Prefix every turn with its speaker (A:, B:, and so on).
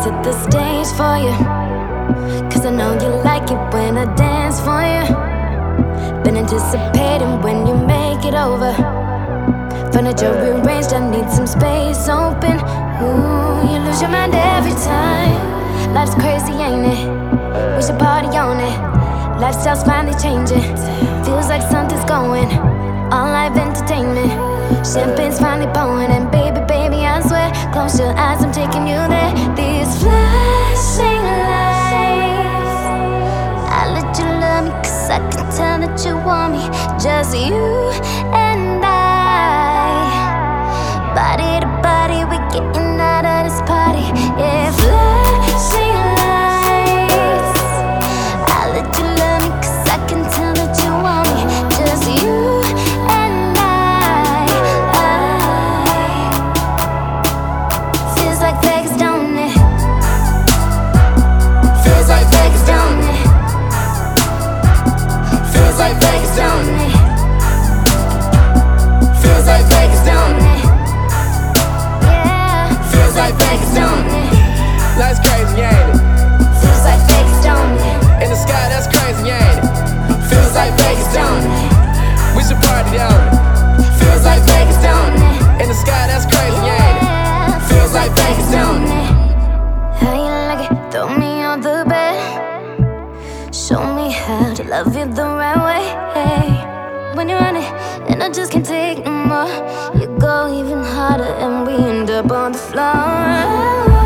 A: set the stage for you, 'cause I know you like it when I dance for you. Been anticipating when you make it over. Furniture rearranged, I need some space open. Ooh, you lose your mind every time. Life's crazy, ain't it? We should party on it. Lifestyle's finally changing. Feels like something's going. All live entertainment. Champagne's finally pouring, and baby, baby, I swear, close your eyes, I'm taking you there. These flashing lights, I let you love me, 'cause I can tell that you want me. Just you and I, body to body, we getting out of this party. Yeah, flashing lights, I let you love me, 'cause I can tell that you want me. Just you and I. Feels like Vegas, don't it?
B: Feels like Vegas, don't it? Feels like Vegas, don't it? Feels like Vegas, don't it?
A: Yeah.
B: Feels like Vegas, don't it? Life's crazy, ain't it?
A: Feels like Vegas, don't it?
B: In the sky, that's crazy, ain't it? Feels like Vegas, don't it? We should party, don't it? Feels like Vegas, don't it? In the sky, that's crazy, ain't it? Feels like Vegas, don't it?
A: How you like it? Throw me on the bed. Show me how to love you the right way. When you're on it, and I just can't take no more. You go even harder, and we end up on the floor.